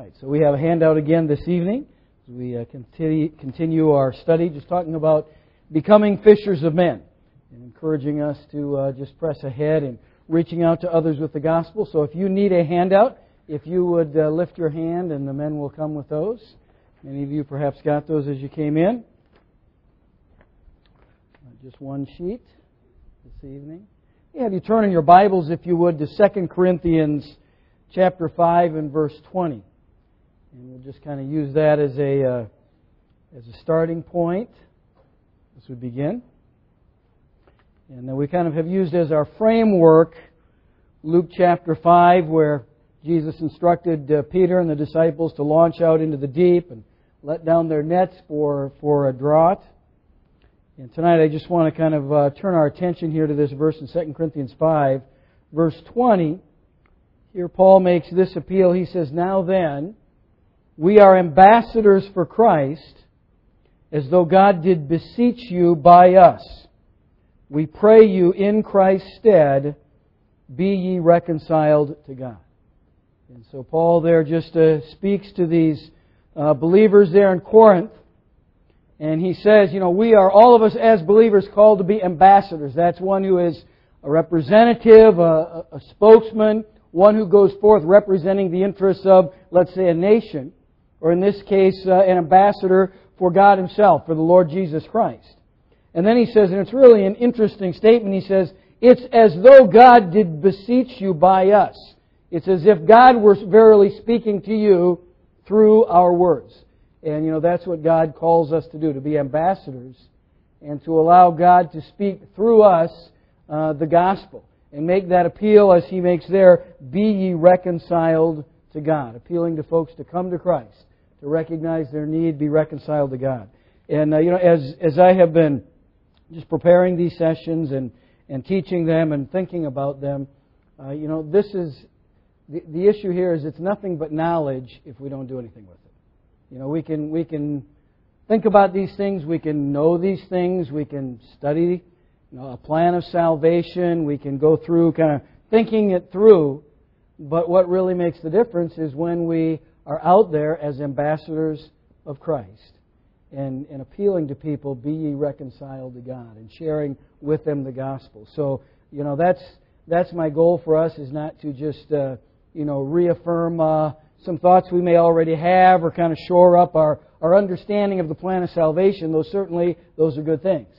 right, so we have a handout again this evening. We continue our study, just talking about becoming fishers of men, and encouraging us to just press ahead and reaching out to others with the gospel. So if you need a handout, if you would lift your hand, and the men will come with those. Many of you perhaps got those as you came in. Just one sheet this evening. Have you turn in your Bibles, if you would, to 2 Corinthians chapter 5 and verse 20. And we'll just kind of use that as a starting point as we begin. And then we kind of have used as our framework Luke chapter 5, where Jesus instructed Peter and the disciples to launch out into the deep and let down their nets for a draught. And tonight I just want to kind of turn our attention here to this verse in 2 Corinthians 5, verse 20. Here Paul makes this appeal. He says, "Now then, we are ambassadors for Christ, as though God did beseech you by us. We pray you in Christ's stead, be ye reconciled to God." And so Paul there just speaks to these believers there in Corinth. And he says, we are, all of us as believers, called to be ambassadors. That's one who is a representative, a spokesman, one who goes forth representing the interests of, let's say, a nation. Or in this case, an ambassador for God Himself, for the Lord Jesus Christ. And then he says, and it's really an interesting statement, he says, it's as though God did beseech you by us. It's as if God were verily speaking to you through our words. And, that's what God calls us to do, to be ambassadors, and to allow God to speak through us the gospel. And make that appeal, as he makes there, be ye reconciled to God. Appealing to folks to come to Christ, to recognize their need, be reconciled to God. And, as I have been just preparing these sessions and teaching them and thinking about them, this is, the issue here is it's nothing but knowledge if we don't do anything with it. We can think about these things, we can know these things, we can study a plan of salvation, we can go through kind of thinking it through, but what really makes the difference is when we are out there as ambassadors of Christ and appealing to people, be ye reconciled to God, and sharing with them the gospel. So, that's my goal for us, is not to just, reaffirm some thoughts we may already have, or kind of shore up our understanding of the plan of salvation. Those are good things.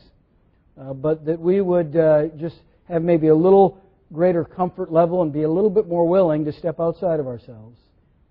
But that we would just have maybe a little greater comfort level and be a little bit more willing to step outside of ourselves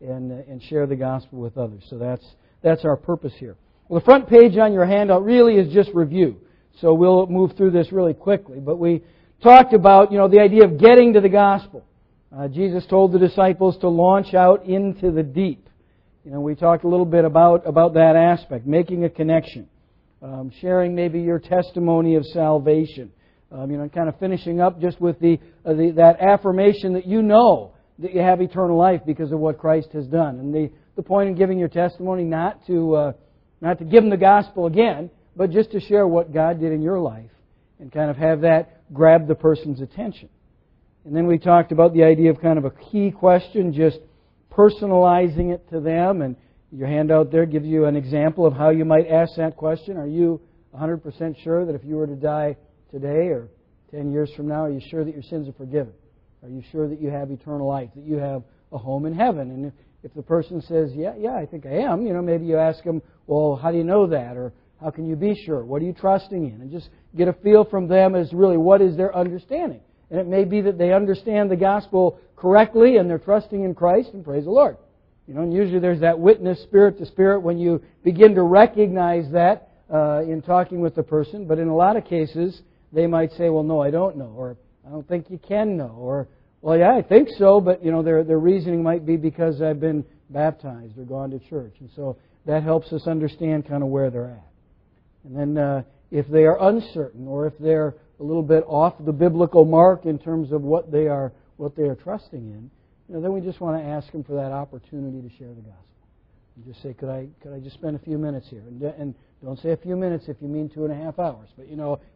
and share the gospel with others. So that's our purpose here. Well, the front page on your handout really is just review. So we'll move through this really quickly. But we talked about, the idea of getting to the gospel. Jesus told the disciples to launch out into the deep. We talked a little bit about that aspect, making a connection, sharing maybe your testimony of salvation, kind of finishing up just with that affirmation that that you have eternal life because of what Christ has done. And the point in giving your testimony, not to give them the gospel again, but just to share what God did in your life and kind of have that grab the person's attention. And then we talked about the idea of kind of a key question, just personalizing it to them. And your handout there gives you an example of how you might ask that question. Are you 100% sure that if you were to die today or 10 years from now, are you sure that your sins are forgiven? Are you sure that you have eternal life, that you have a home in heaven? And if the person says, yeah, I think I am, maybe you ask them, well, how do you know that? Or how can you be sure? What are you trusting in? And just get a feel from them as really what is their understanding. And it may be that they understand the gospel correctly and they're trusting in Christ, and praise the Lord. And usually there's that witness spirit to spirit when you begin to recognize that in talking with the person. But in a lot of cases, they might say, well, no, I don't know. Or I don't think you can know. Or, well, yeah, I think so, but their reasoning might be because I've been baptized or gone to church. And so that helps us understand kind of where they're at. And then if they are uncertain, or if they're a little bit off the biblical mark in terms of what they are trusting in, then we just want to ask them for that opportunity to share the gospel. And just say, could I just spend a few minutes here? And don't say a few minutes if you mean 2.5 hours. But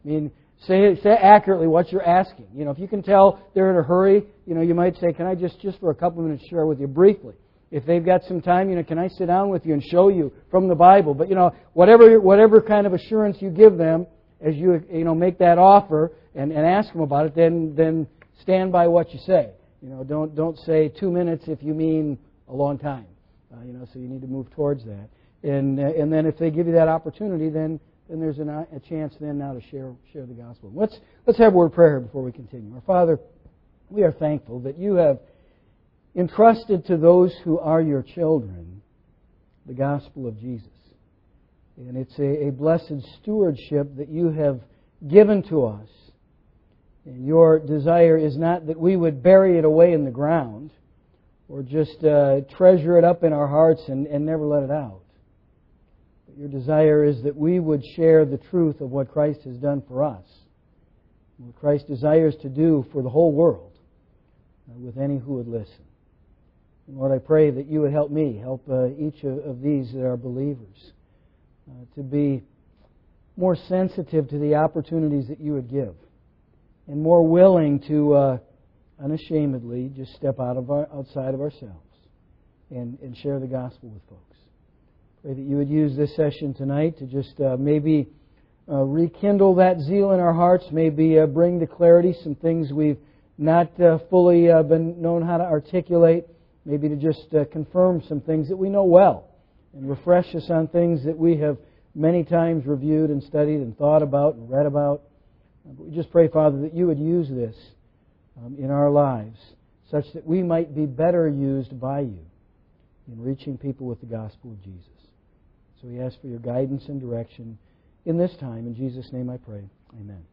say accurately what you're asking. If you can tell they're in a hurry, you might say, can I just for a couple of minutes share with you briefly? if they've got some time, can I sit down with you and show you from the Bible? But, whatever kind of assurance you give them as you make that offer and ask them about it, then stand by what you say. Don't say 2 minutes if you mean a long time. So you need to move towards that. And then if they give you that opportunity, then there's a chance then now to share the gospel. Let's have a word of prayer before we continue. Our Father, we are thankful that you have entrusted to those who are your children the gospel of Jesus. And it's a blessed stewardship that you have given to us. And your desire is not that we would bury it away in the ground or just treasure it up in our hearts and never let it out. But your desire is that we would share the truth of what Christ has done for us, what Christ desires to do for the whole world with any who would listen. And Lord, I pray that you would help me, help each of these that are believers to be more sensitive to the opportunities that you would give and more willing to unashamedly just step outside of ourselves and share the gospel with folks. Pray that you would use this session tonight to just maybe rekindle that zeal in our hearts, maybe bring to clarity some things we've not fully been known how to articulate, maybe to just confirm some things that we know well and refresh us on things that we have many times reviewed and studied and thought about and read about. But we just pray, Father, that you would use this in our lives such that we might be better used by you in reaching people with the gospel of Jesus. So we ask for your guidance and direction in this time. In Jesus' name I pray. Amen.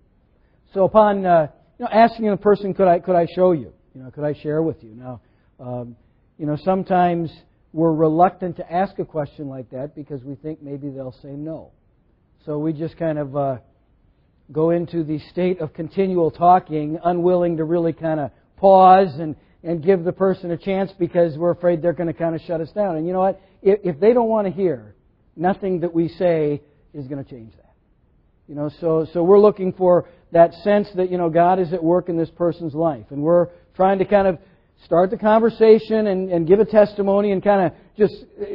So upon asking the person, could I show you? Could I share with you? Now, sometimes we're reluctant to ask a question like that because we think maybe they'll say no. So we just kind of go into the state of continual talking, unwilling to really kind of pause and give the person a chance because we're afraid they're going to kind of shut us down. And you know what? If they don't want to hear, nothing that we say is going to change that. So we're looking for that sense that, God is at work in this person's life. And we're trying to kind of start the conversation and give a testimony and kind of just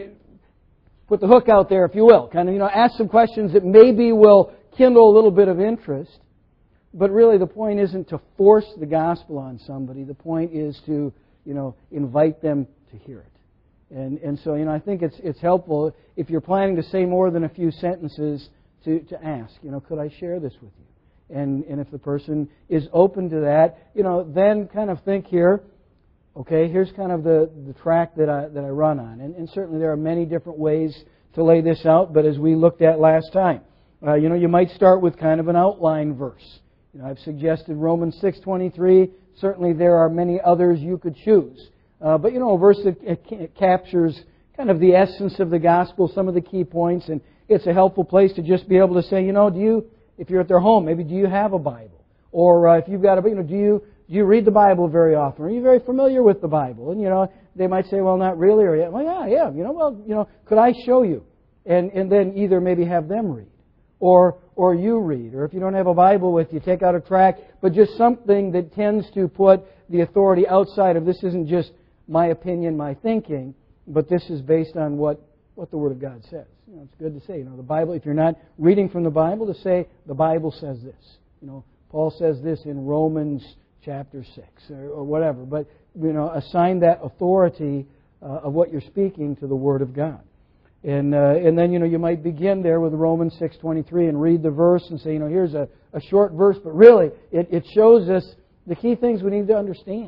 put the hook out there, if you will. Kind of, ask some questions that maybe will kindle a little bit of interest. But really the point isn't to force the gospel on somebody. The point is to, invite them to hear it. And so, I think it's helpful if you're planning to say more than a few sentences to ask, could I share this with you? And if the person is open to that, then kind of think here, okay, here's kind of the track that I run on. And certainly there are many different ways to lay this out, but as we looked at last time, you might start with kind of an outline verse. I've suggested Romans 6:23. Certainly there are many others you could choose. But a verse that captures kind of the essence of the gospel, some of the key points, and it's a helpful place to just be able to say, if you're at their home, maybe do you have a Bible? Or if you've got a, do you read the Bible very often? Are you very familiar with the Bible? And they might say, well, not really, or well, yeah. Could I show you? And then either maybe have them read, or you read, or if you don't have a Bible with you, take out a tract, but just something that tends to put the authority outside of this isn't just my opinion, my thinking, but this is based on what the Word of God says. It's good to say, the Bible, if you're not reading from the Bible, to say the Bible says this. Paul says this in Romans chapter 6 or whatever, but assign that authority of what you're speaking to the Word of God. And then you might begin there with Romans 6:23 and read the verse and say, here's a short verse, but really it shows us the key things we need to understand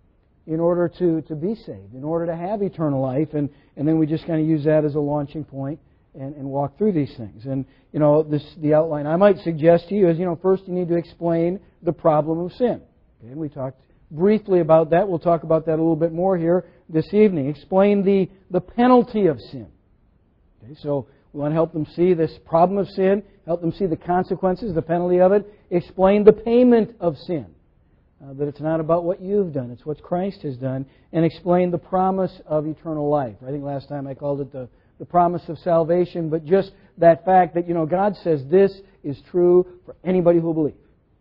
in order to be saved, in order to have eternal life, and then we just kind of use that as a launching point and walk through these things. And the outline I might suggest to you is, first you need to explain the problem of sin. Okay, and we talked briefly about that. We'll talk about that a little bit more here this evening. Explain the penalty of sin. Okay, so we want to help them see this problem of sin, help them see the consequences, the penalty of it. Explain the payment of sin. That it's not about what you've done, it's what Christ has done. And explain the promise of eternal life. I think last time I called it the promise of salvation, but just that fact that, God says this is true for anybody who will believe.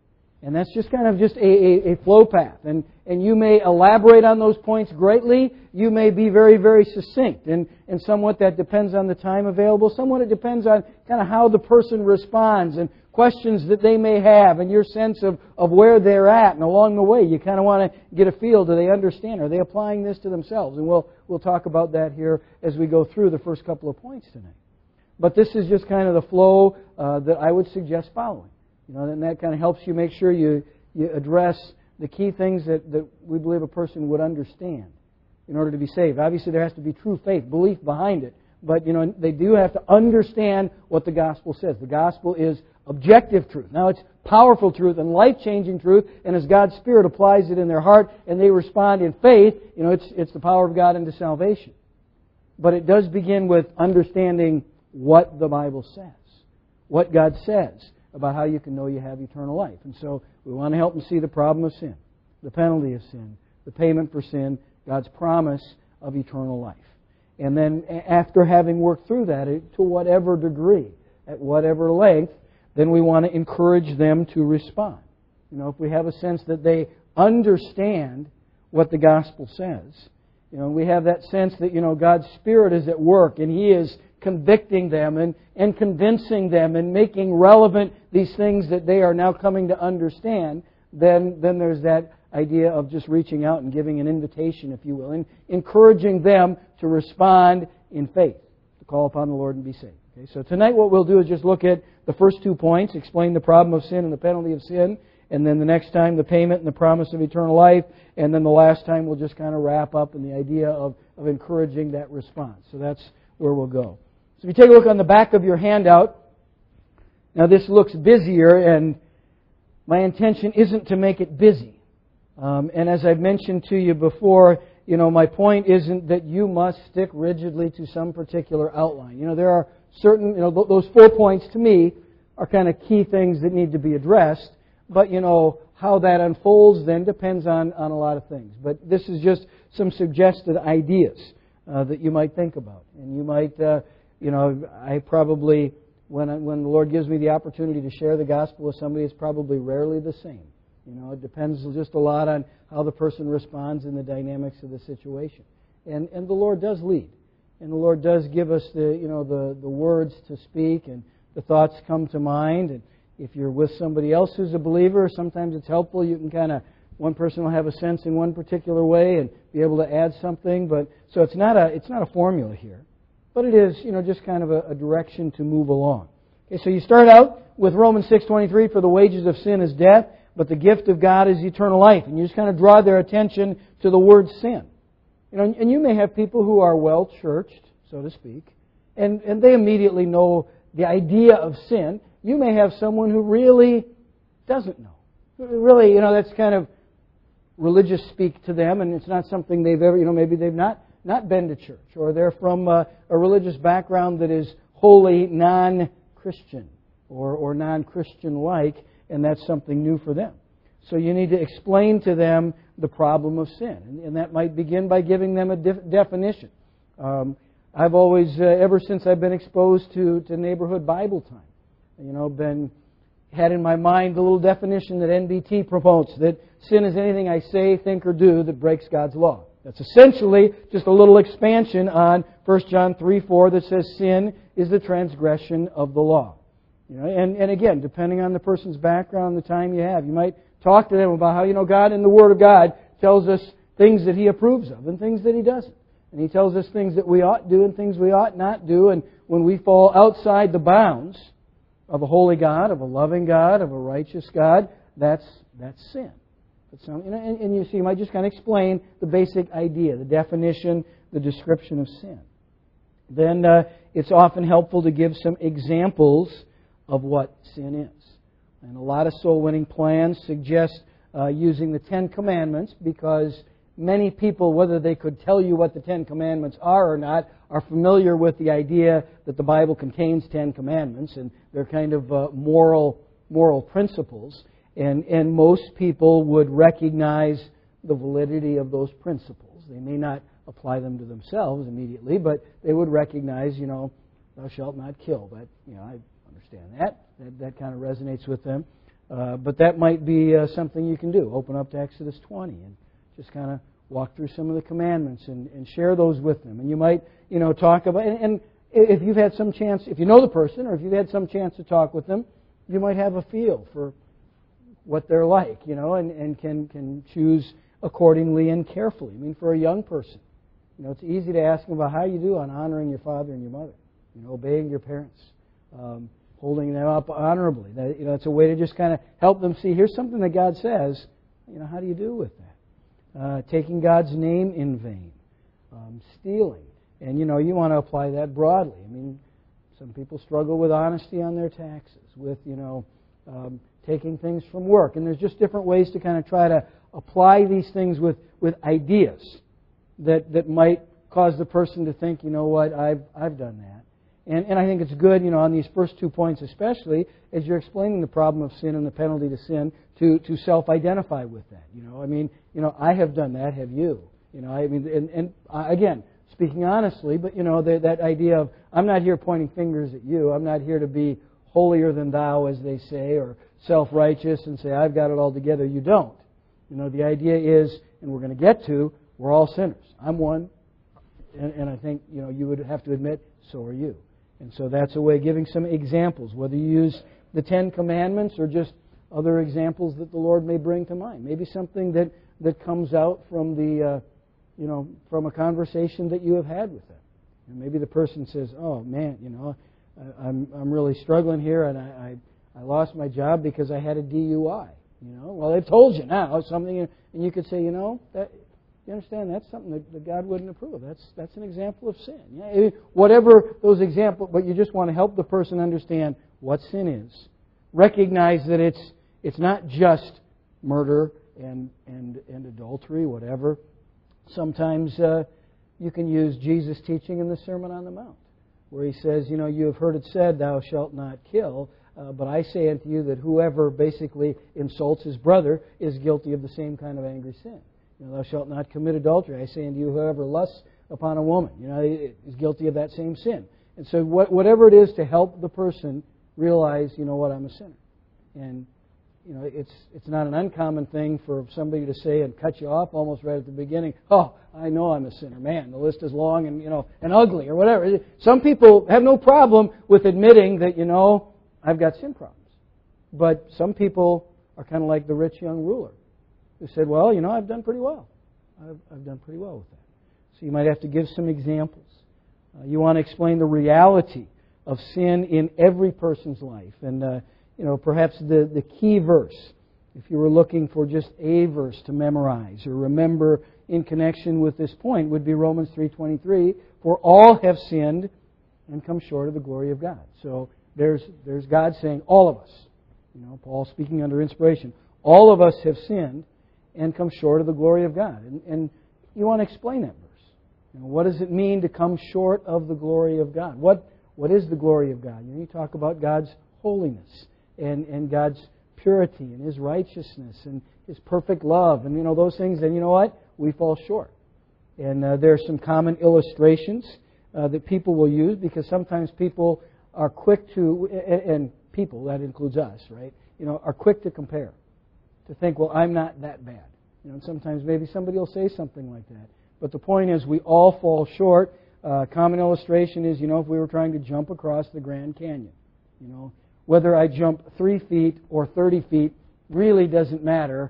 And that's just kind of just a flow path. And you may elaborate on those points greatly. You may be very, very succinct. And somewhat that depends on the time available. Somewhat it depends on kind of how the person responds and questions that they may have and your sense of where they're at. And along the way, you kind of want to get a feel. Do they understand? Are they applying this to themselves? And we'll talk about that here as we go through the first couple of points tonight. But this is just kind of the flow that I would suggest following. And that kind of helps you make sure you address the key things that we believe a person would understand in order to be saved. Obviously, there has to be true faith, belief behind it. But, they do have to understand what the gospel says. The gospel is objective truth. Now, it's powerful truth and life-changing truth. And as God's Spirit applies it in their heart and they respond in faith, it's the power of God into salvation. But it does begin with understanding what the Bible says, what God says about how you can know you have eternal life. And so we want to help them see the problem of sin, the penalty of sin, the payment for sin, God's promise of eternal life. And then after having worked through that, to whatever degree, at whatever length, then we want to encourage them to respond. If we have a sense that they understand what the gospel says, we have that sense that, God's Spirit is at work and He is convicting them and convincing them and making relevant these things that they are now coming to understand, then there's that idea of just reaching out and giving an invitation, if you will, and encouraging them to respond in faith, to call upon the Lord and be saved. Okay, so tonight what we'll do is just look at the first 2 points, explain the problem of sin and the penalty of sin, and then the next time the payment and the promise of eternal life, and then the last time we'll just kind of wrap up in the idea of encouraging that response. So that's where we'll go. So if you take a look on the back of your handout, now this looks busier, and my intention isn't to make it busy. And as I've mentioned to you before, my point isn't that you must stick rigidly to some particular outline. There are certain, those 4 points to me are kind of key things that need to be addressed. But, how that unfolds then depends on a lot of things. But this is just some suggested ideas that you might think about. And you might, I probably, when the Lord gives me the opportunity to share the gospel with somebody, it's probably rarely the same. It depends just a lot on how the person responds and the dynamics of the situation. And the Lord does lead. And the Lord does give us the words to speak, and the thoughts come to mind. And if you're with somebody else who's a believer, sometimes it's helpful. You can one person will have a sense in one particular way and be able to add something. But so it's not a formula here. But it is, just kind of a direction to move along. Okay, so you start out with Romans 6:23, for the wages of sin is death, but the gift of God is eternal life. And you just kind of draw their attention to the word sin. And you may have people who are well-churched, so to speak, and they immediately know the idea of sin. You may have someone who really doesn't know. Really, that's kind of religious speak to them, and it's not something they've ever, maybe they've not been to church, or they're from a religious background that is wholly non-Christian or non-Christian-like, and that's something new for them. So you need to explain to them the problem of sin, and that might begin by giving them a definition. I've always, ever since I've been exposed to neighborhood Bible time, had in my mind the little definition that NBT promotes, that sin is anything I say, think, or do that breaks God's law. That's essentially just a little expansion on 1 John 3:4 that says sin is the transgression of the law. And again, depending on the person's background, the time you have, you might talk to them about how, God in the Word of God tells us things that He approves of and things that He doesn't. And He tells us things that we ought to do and things we ought not do. And when we fall outside the bounds of a holy God, of a loving God, of a righteous God, that's sin. And you see, you might just kind of explain the basic idea, the definition, the description of sin. Then it's often helpful to give some examples of what sin is. And a lot of soul-winning plans suggest using the Ten Commandments, because many people, whether they could tell you what the Ten Commandments are or not, are familiar with the idea that the Bible contains 10 commandments, and they're kind of moral principles. And most people would recognize the validity of those principles. They may not apply them to themselves immediately, but they would recognize, thou shalt not kill. But, I understand that. That kind of resonates with them. But that might be something you can do. Open up to Exodus 20 and just kind of walk through some of the commandments and share those with them. And you might, talk about, and if you've had some chance, if you know the person or if you've had some chance to talk with them, you might have a feel for what they're like, and can choose accordingly and carefully. I mean, for a young person, it's easy to ask them about how you do on honoring your father and your mother, obeying your parents, holding them up honorably. It's a way to just kind of help them see, here's something that God says, how do you do with that? Taking God's name in vain, stealing. And, you want to apply that broadly. I mean, some people struggle with honesty on their taxes, with, taking things from work. And there's just different ways to kind of try to apply these things with ideas that might cause the person to think, what, I've done that. And I think it's good, on these first 2 points especially, as you're explaining the problem of sin and the penalty to sin, to self-identify with that. I have done that, have you? Again, speaking honestly, but, that idea of, I'm not here pointing fingers at you. I'm not here to be holier than thou, as they say, or self-righteous and say, I've got it all together. You don't. The idea is, and we're going to get to, we're all sinners. I'm one. And I think, you would have to admit, so are you. And so that's a way of giving some examples, whether you use the 10 Commandments or just other examples that the Lord may bring to mind. Maybe something that comes out from from a conversation that you have had with them. And maybe the person says, oh, man, I'm really struggling here, and I lost my job because I had a DUI. Well, they've told you now something, and you could say, that you understand that's something that God wouldn't approve. That's an example of sin. Yeah, whatever those examples, but you just want to help the person understand what sin is. Recognize that it's not just murder and adultery, whatever. Sometimes you can use Jesus' teaching in the Sermon on the Mount, where he says, you have heard it said, thou shalt not kill, but I say unto you that whoever basically insults his brother is guilty of the same kind of angry sin. Thou shalt not commit adultery. I say unto you, whoever lusts upon a woman, is guilty of that same sin. And so whatever it is to help the person realize, what, I'm a sinner. And, it's not an uncommon thing for somebody to say and cut you off almost right at the beginning. Oh, I know I'm a sinner. Man, the list is long and ugly or whatever. Some people have no problem with admitting that, I've got sin problems. But some people are kind of like the rich young ruler who said, well, I've done pretty well. I've done pretty well with that. So you might have to give some examples. You want to explain the reality of sin in every person's life. And, perhaps the key verse, if you were looking for just a verse to memorize or remember in connection with this point, would be Romans 3:23, for all have sinned and come short of the glory of God. So there's God saying, all of us, Paul speaking under inspiration, all of us have sinned and come short of the glory of God. And you want to explain that verse. What does it mean to come short of the glory of God? What is the glory of God? You talk about God's holiness and God's purity and His righteousness and His perfect love and those things. And you know what? We fall short. And there are some common illustrations that people will use because sometimes people are quick to, and people, that includes us, right? Are quick to compare. To think, well, I'm not that bad. And sometimes maybe somebody will say something like that. But the point is, we all fall short. Common illustration is, if we were trying to jump across the Grand Canyon. Whether I jump 3 feet or 30 feet really doesn't matter.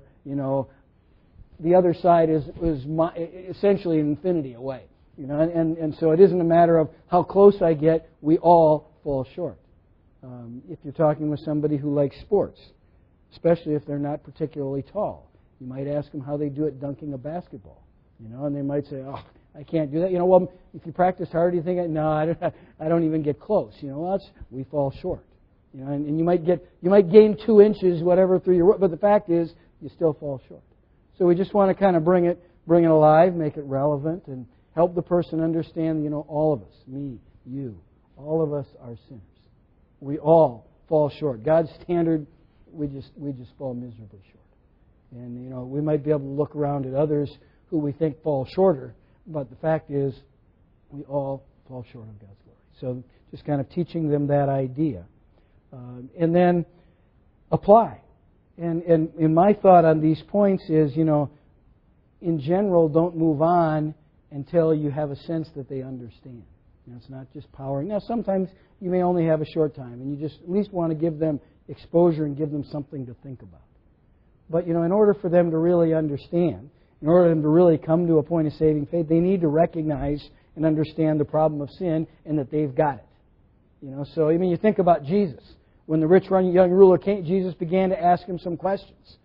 The other side is essentially infinity away. And so it isn't a matter of how close I get. We all fall short. If you're talking with somebody who likes sports, especially if they're not particularly tall, you might ask them how they do at dunking a basketball. And they might say, "Oh, I can't do that." Well, if you practice hard, you think, "No, I don't even get close." We fall short. And you might gain 2 inches, whatever, through your work, but the fact is, you still fall short. So we just want to kind of bring it alive, make it relevant, and help the person understand. All of us, me, you, all of us are sinners. We all fall short. God's standard, we just fall miserably short. And we might be able to look around at others who we think fall shorter, but the fact is, we all fall short of God's glory. So just kind of teaching them that idea. And then apply. And my thought on these points is, in general, don't move on until you have a sense that they understand. It's not just powering. Now, sometimes you may only have a short time, and you just at least want to give them exposure and give them something to think about. But, in order for them to really understand, in order for them to really come to a point of saving faith, they need to recognize and understand the problem of sin and that they've got it. So, you think about Jesus. When the rich young ruler came, Jesus began to ask him some questions.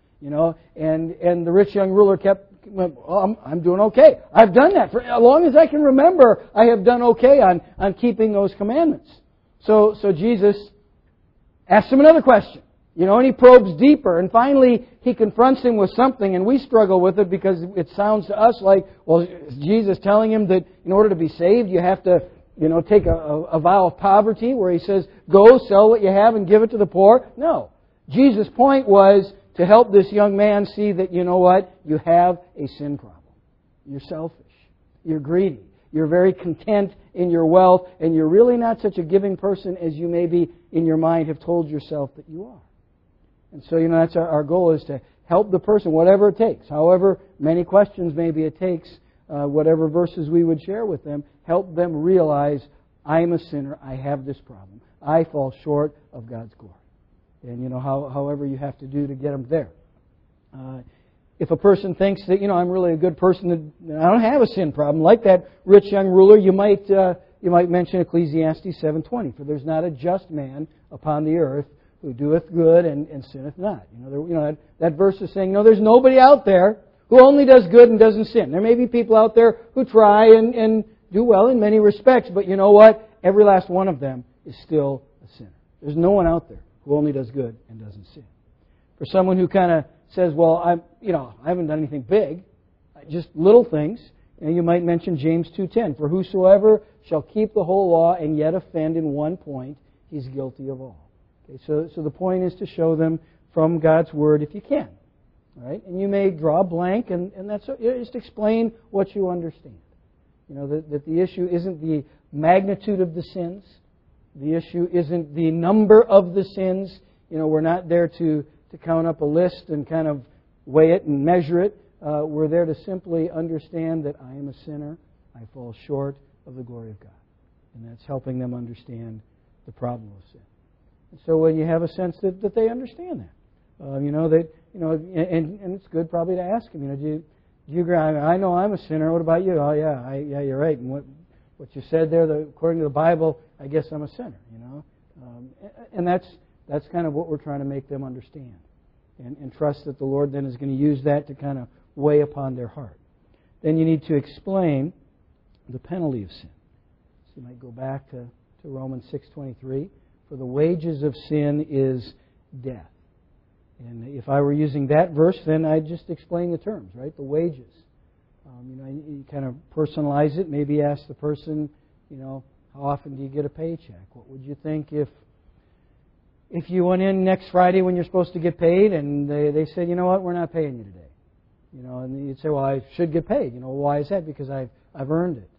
And the rich young ruler went, I'm doing okay. I've done that. For as long as I can remember, I have done okay on keeping those commandments. So Jesus asks him another question. And he probes deeper. And finally, he confronts him with something. And we struggle with it because it sounds to us like, well, is Jesus telling him that in order to be saved, you have to, take a vow of poverty where he says, go, sell what you have and give it to the poor? No. Jesus' point was to help this young man see that, you have a sin problem. You're selfish. You're greedy. You're very content in your wealth. And you're really not such a giving person as you maybe in your mind have told yourself that you are. And so, that's our goal, is to help the person, whatever it takes. However many questions maybe it takes, whatever verses we would share with them, help them realize, I'm a sinner, I have this problem. I fall short of God's glory. And, however you have to do to get them there. If a person thinks that, I'm really a good person, that I don't have a sin problem, like that rich young ruler, you might mention Ecclesiastes 7:20, for there's not a just man upon the earth who doeth good and sinneth not. That verse is saying, there's nobody out there who only does good and doesn't sin. There may be people out there who try and do well in many respects, but you know what? Every last one of them is still a sinner. There's no one out there who only does good and doesn't sin. For someone who kind of says, well, I haven't done anything big, just little things, you might mention James 2:10, for whosoever shall keep the whole law and yet offend in one point, he's guilty of all. So the point is to show them from God's Word if you can. All right? And you may draw a blank, and that's just explain what you understand. That the issue isn't the magnitude of the sins. The issue isn't the number of the sins. We're not there to count up a list and kind of weigh it and measure it. We're there to simply understand that I am a sinner. I fall short of the glory of God. And that's helping them understand the problem of sin. So when you have a sense that they understand that, and it's good probably to ask them, do you agree? I know I'm a sinner. What about you? Oh yeah, you're right. And what you said there, according to the Bible, I guess I'm a sinner. And that's kind of what we're trying to make them understand, and trust that the Lord then is going to use that to kind of weigh upon their heart. Then you need to explain the penalty of sin. So you might go back to Romans 6:23. For the wages of sin is death. And if I were using that verse, then I'd just explain the terms, right? The wages. You kind of personalize it. Maybe ask the person, how often do you get a paycheck? What would you think if you went in next Friday when you're supposed to get paid and they said, you know what, we're not paying you today? And you'd say, well, I should get paid. Why is that? Because I've earned it.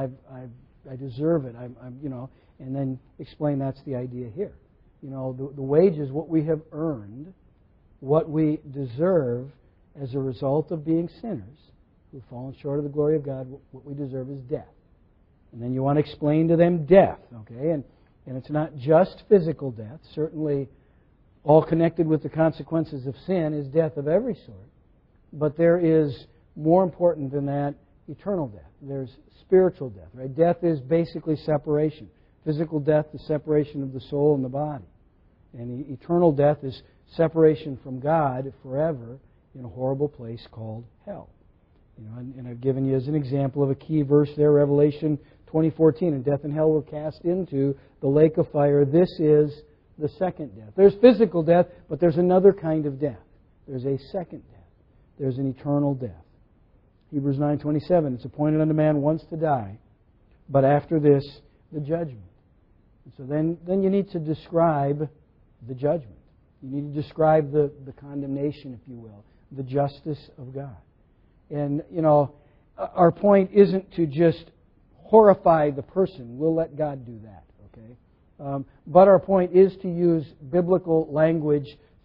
I deserve it. And then explain that's the idea here. The wage is what we have earned, what we deserve as a result of being sinners who've fallen short of the glory of God. What we deserve is death. And then you want to explain to them death, okay? And it's not just physical death. Certainly, all connected with the consequences of sin is death of every sort. But there is, more important than that, eternal death. There's spiritual death, right? Death is basically separation. Physical death is separation of the soul and the body. And eternal death is separation from God forever in a horrible place called hell. And I've given you as an example of a key verse there, Revelation 20:14, and death and hell were cast into the lake of fire. This is the second death. There's physical death, but there's another kind of death. There's a second death. There's an eternal death. Hebrews 9:27, it's appointed unto man once to die, but after this, the judgment. And so then you need to describe the judgment. You need to describe the condemnation, if you will, the justice of God. And, our point isn't to just horrify the person. We'll let God do that, okay? But our point is to use biblical language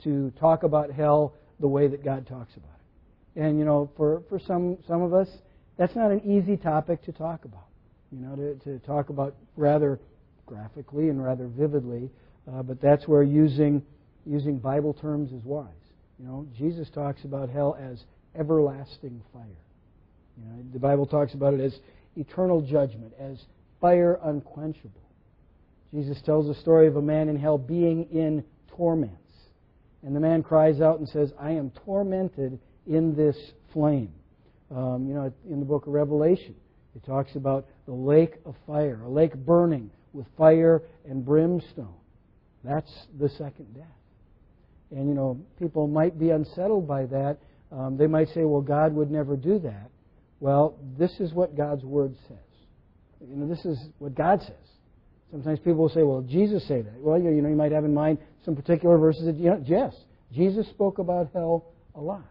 to talk about hell the way that God talks about it. And, for some of us, that's not an easy topic to talk about. To talk about rather graphically and rather vividly, but that's where using Bible terms is wise. Jesus talks about hell as everlasting fire. The Bible talks about it as eternal judgment, as fire unquenchable. Jesus tells the story of a man in hell being in torments. And the man cries out and says, I am tormented in this flame. In the book of Revelation, it talks about the lake of fire, a lake burning with fire and brimstone. That's the second death. And, people might be unsettled by that. They might say, well, God would never do that. Well, this is what God's Word says. This is what God says. Sometimes people will say, well, Jesus say that. Well, you might have in mind some particular verses that, yes, Jesus spoke about hell a lot.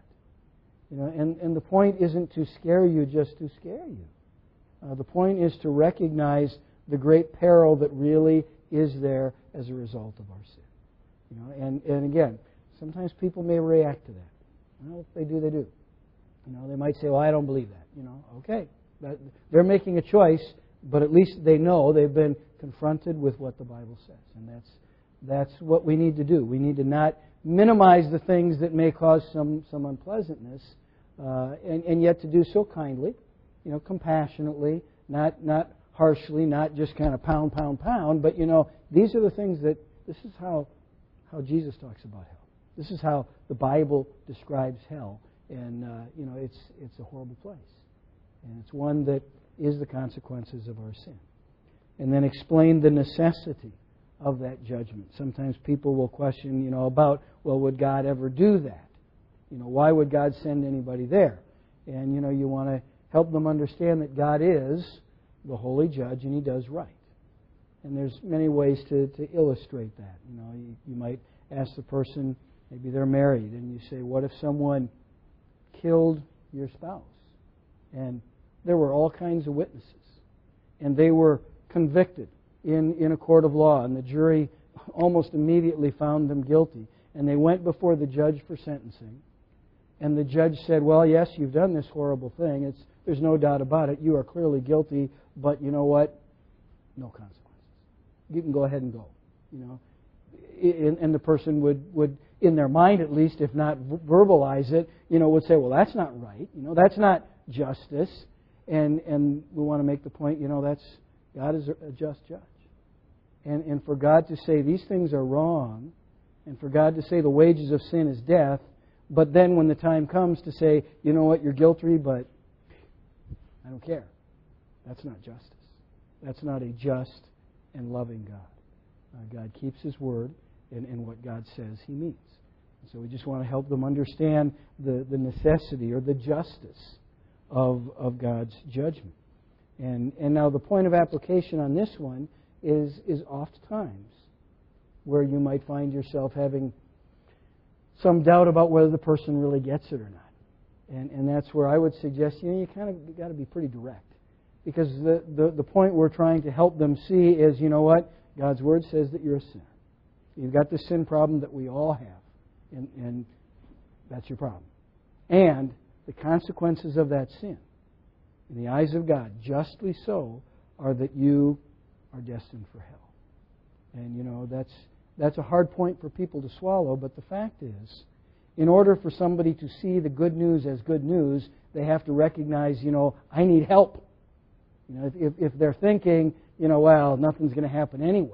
And the point isn't to scare you just to scare you. The point is to recognize the great peril that really is there as a result of our sin. And again, sometimes people may react to that. Well, if they do, they do. They might say, well, I don't believe that. Okay. They're making a choice, but at least they know they've been confronted with what the Bible says. And that's what we need to do. We need to not minimize the things that may cause some unpleasantness, and yet to do so kindly, compassionately, not harshly, not just kind of pound, but these are the things that, this is how Jesus talks about hell. This is how the Bible describes hell, and it's a horrible place, and it's one that is the consequences of our sin. And then explain the necessity of that judgment. Sometimes people will question, about, well, would God ever do that? Why would God send anybody there? And, you want to help them understand that God is the holy judge and He does right. And there's many ways to illustrate that. You might ask the person, maybe they're married, and you say, what if someone killed your spouse? And there were all kinds of witnesses. And they were convicted in a court of law, and the jury almost immediately found them guilty. And they went before the judge for sentencing. And the judge said, well, yes, you've done this horrible thing. There's no doubt about it. You are clearly guilty, but you know what? No consequences. You can go ahead and go. And the person would, in their mind at least, if not verbalize it, would say, well, that's not right. That's not justice. And we want to make the point, God is a just judge. And for God to say these things are wrong, and for God to say the wages of sin is death, but then when the time comes to say, you know what, you're guilty, but I don't care. That's not justice. That's not a just and loving God. God keeps His word, and what God says He means. And so we just want to help them understand the necessity or the justice of God's judgment. And now the point of application on this one is oft times where you might find yourself having some doubt about whether the person really gets it or not. And that's where I would suggest, you got to be pretty direct. Because the point we're trying to help them see is, you know what? God's Word says that you're a sinner. You've got the sin problem that we all have. And that's your problem. And the consequences of that sin, in the eyes of God, justly so, are that you are destined for hell. And, that's a hard point for people to swallow, but the fact is, in order for somebody to see the good news as good news, they have to recognize, I need help. If they're thinking, well, nothing's going to happen anyway.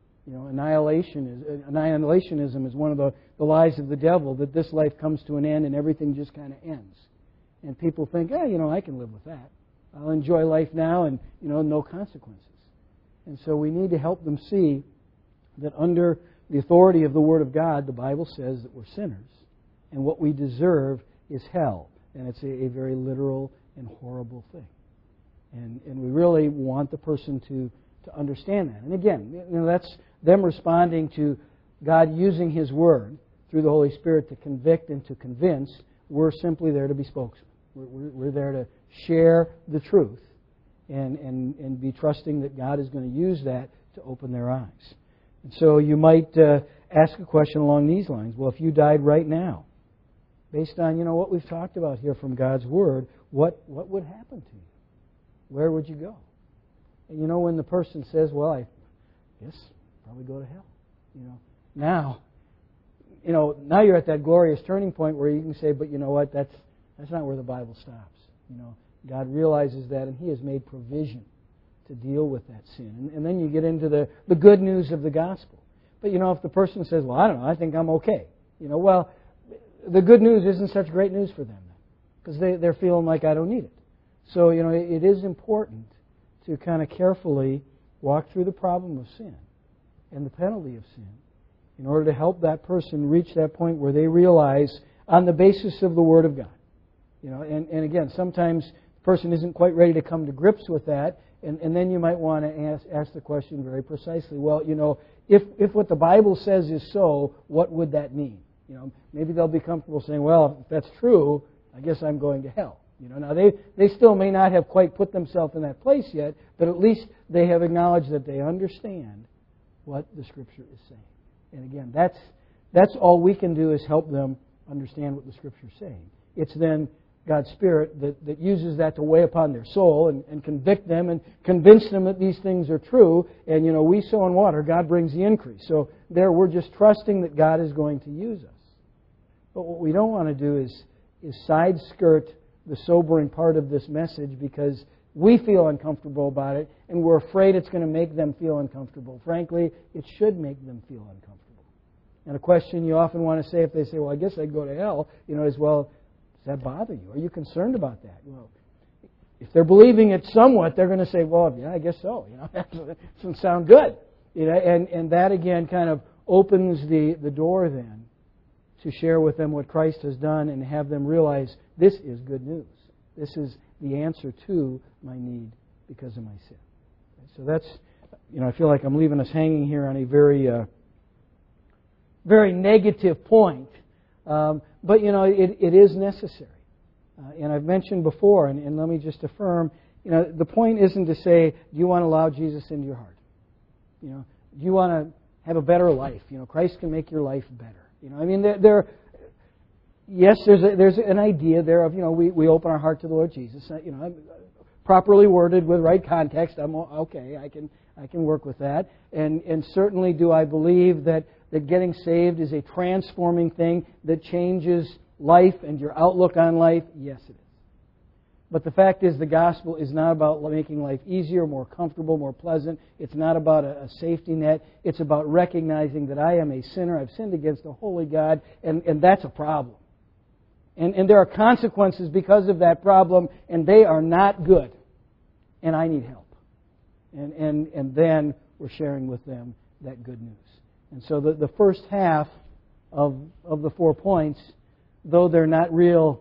Annihilationism is one of the lies of the devil, that this life comes to an end and everything just kind of ends. And people think, I can live with that. I'll enjoy life now and, no consequences. And so we need to help them see that under the authority of the Word of God, the Bible says that we're sinners, and what we deserve is hell. And it's a very literal and horrible thing. And we really want the person to understand that. And again, that's them responding to God using His Word through the Holy Spirit to convict and to convince. We're simply there to be spokesmen. We're there to share the truth and be trusting that God is going to use that to open their eyes. And so you might ask a question along these lines. Well, if you died right now, based on, what we've talked about here from God's Word, what would happen to you? Where would you go? And when the person says, well, I guess probably go to hell. Now you're at that glorious turning point where you can say, but you know what, that's not where the Bible stops. God realizes that, and He has made provision to deal with that sin. And then you get into the good news of the gospel. But if the person says, well, I don't know, I think I'm okay. Well, the good news isn't such great news for them, because they're feeling like I don't need it. So, it is important to kind of carefully walk through the problem of sin and the penalty of sin in order to help that person reach that point where they realize on the basis of the Word of God. And again, sometimes the person isn't quite ready to come to grips with that, and then you might want to ask the question very precisely. Well, if what the Bible says is so, what would that mean? Maybe they'll be comfortable saying, well, if that's true, I guess I'm going to hell. Now they still may not have quite put themselves in that place yet, but at least they have acknowledged that they understand what the Scripture is saying. And again, that's all we can do is help them understand what the Scripture is saying. It's then God's Spirit that uses that to weigh upon their soul and convict them and convince them that these things are true. And, we sow in water, God brings the increase. So there we're just trusting that God is going to use us. But what we don't want to do is side skirt the sobering part of this message because we feel uncomfortable about it and we're afraid it's going to make them feel uncomfortable. Frankly, it should make them feel uncomfortable. And a question you often want to say if they say, well, I guess I'd go to hell, is, well, does that bother you? Are you concerned about that? Well, if they're believing it somewhat, they're going to say, well, yeah, I guess so. That doesn't sound good. And that, again, kind of opens the door then to share with them what Christ has done and have them realize this is good news. This is the answer to my need because of my sin. So that's, I feel like I'm leaving us hanging here on a very, very negative point. But, it is necessary. And I've mentioned before, and let me just affirm, the point isn't to say, do you want to allow Jesus into your heart? Do you want to have a better life? Christ can make your life better. Yes, there's an idea there of, we open our heart to the Lord Jesus. Properly worded with right context, I'm okay. I can work with that. And certainly do I believe that getting saved is a transforming thing that changes life and your outlook on life? Yes, it is. But the fact is the gospel is not about making life easier, more comfortable, more pleasant. It's not about a safety net. It's about recognizing that I am a sinner. I've sinned against a holy God, and that's a problem. And there are consequences because of that problem, and they are not good. And I need help. And then we're sharing with them that good news. And so the first half of the 4 points, though they're not real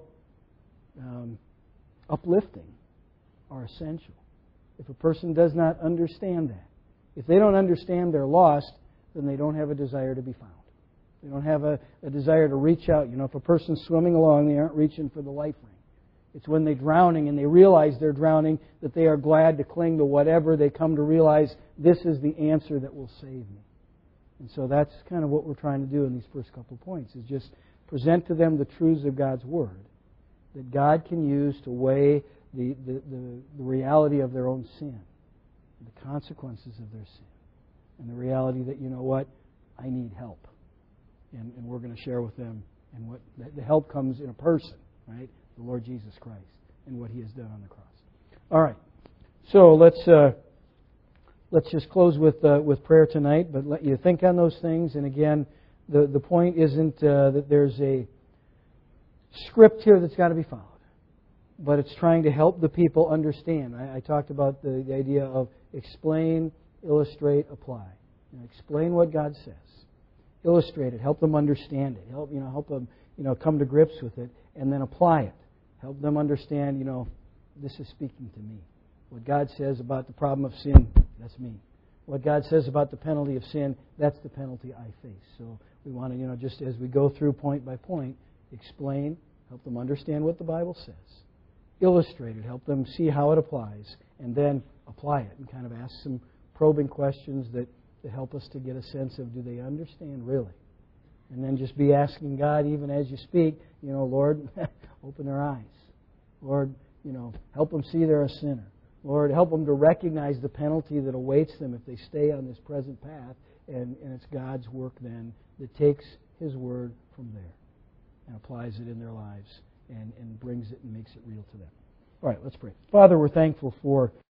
uplifting, are essential. If a person does not understand that, if they don't understand they're lost, then they don't have a desire to be found. They don't have a desire to reach out. If a person's swimming along, they aren't reaching for the life ring. It's when they're drowning and they realize they're drowning that they are glad to cling to whatever they come to realize this is the answer that will save me. And so that's kind of what we're trying to do in these first couple of points, is just present to them the truths of God's Word that God can use to weigh the reality of their own sin, the consequences of their sin, and the reality that, I need help. And we're going to share with them, and what the help comes in a person, right? The Lord Jesus Christ and what He has done on the cross. All right. So let's just close with prayer tonight, but let you think on those things. And again, the point isn't that there's a script here that's got to be followed, but it's trying to help the people understand. I talked about the idea of explain, illustrate, apply. Explain what God says. Illustrate it. Help them understand it. Help them come to grips with it, and then apply it. Help them understand. This is speaking to me. What God says about the problem of sin, that's me. What God says about the penalty of sin, that's the penalty I face. So we want to, just as we go through point by point, explain, help them understand what the Bible says. Illustrate it, help them see how it applies, and then apply it and kind of ask some probing questions that to help us to get a sense of, do they understand really? And then just be asking God, even as you speak, Lord, open their eyes. Lord, help them see they're a sinner. Lord, help them to recognize the penalty that awaits them if they stay on this present path. And it's God's work then that takes His Word from there and applies it in their lives and brings it and makes it real to them. All right, let's pray. Father, we're thankful for